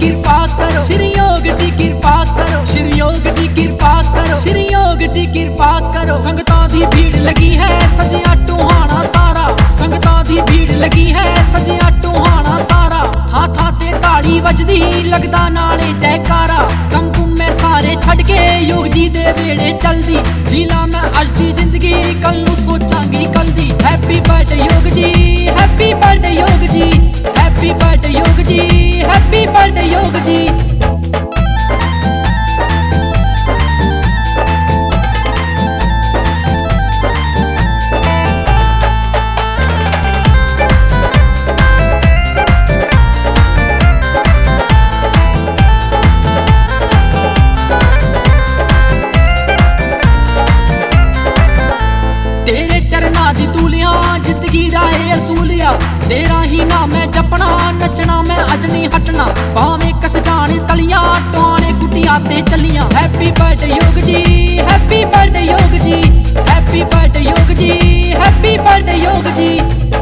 कृपा करो, श्री योग जी कृपा करो, श्री योग जी कृपा करो, श्री योग जी कृपा करो। संगतां दी भीड़ लगी है सजिया टूहाना सारा, संगतां दी भीड़ लगी है सजिया टूहाना सारा। हाथा ते ताली वजदी लगदा नाले जयकारा, कम कुम में सारे छड़ के योग जी दे वेड़े चलदी। जीला मैं अज दी जिंदगी कल नू सोचांगी कल दी। हैप्पी बर्थडे योग जी, हैप्पी बर्थडे योग जी, हैप्पी बर्थडे योग जी, हैप्पी बर्थडे योग जी। तेरे चरना दी तूलियां जिंदगी दा ए असूलिया, तेरा ही नाम है जपना नचना मैं अज नहीं हटना। भावें कस जाने तलियां टुआने गुटिया ते चलियां। हैप्पी बर्थडे योग जी, हैप्पी बर्थडे योग जी, हैप्पी बर्थडे योग जी, हैप्पी बर्थडे योग जी।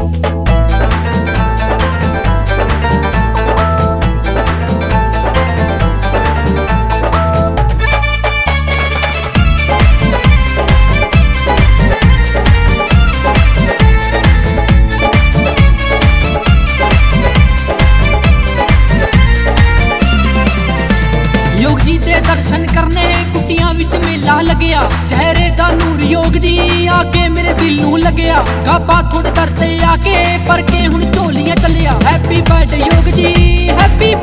योग जी दे दर्शन करने कुटियां विच मेला लगया, चेहरे दा नूर योग जी आके मेरे दिल नू लगया। गाबा थोड़े दर ते आके पर के हुण झोलियां चलिया। हैप्पी बर्थडे योग जी, हैप्पी